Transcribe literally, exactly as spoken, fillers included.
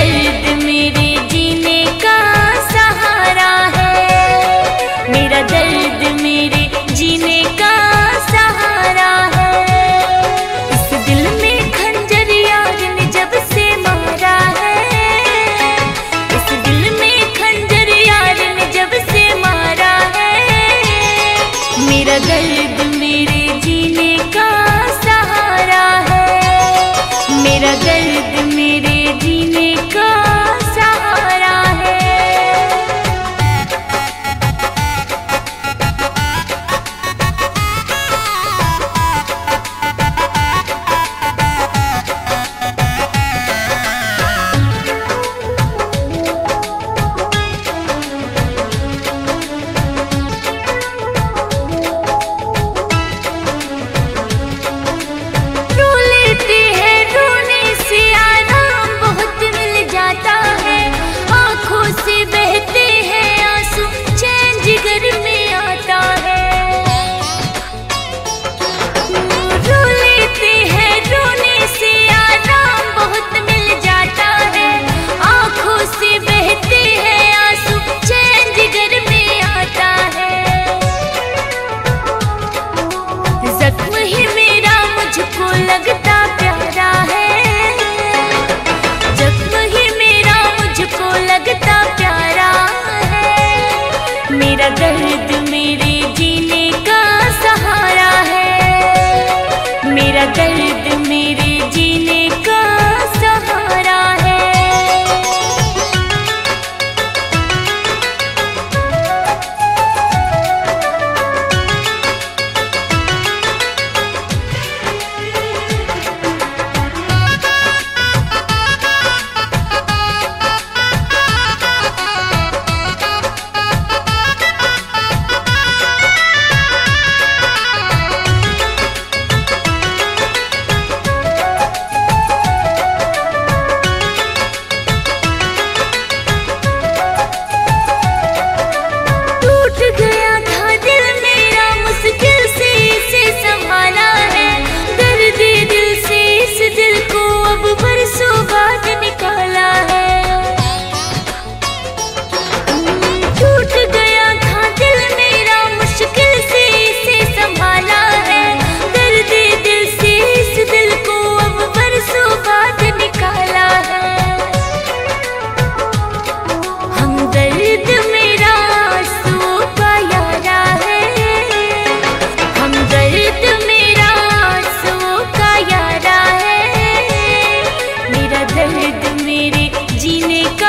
दर्द मेरे जीने का सहारा है, मेरा दर्द मेरे जीने का सहारा है। इस दिल में खंजर यार ने जब से मारा है, इस दिल में खंजर यार ने जब से मारा है। मेरा दर्द मेरे जीने का सहारा है, मेरा दर्द मेरे जीने का सहारा है। लगता प्यारा है, जख्म ही मेरा मुझको लगता प्यारा है। मेरा दर्द मेरे जीने का सहारा है, मेरा दर्द मेरे जीने का सहारा है। दर्द मेरे जीने का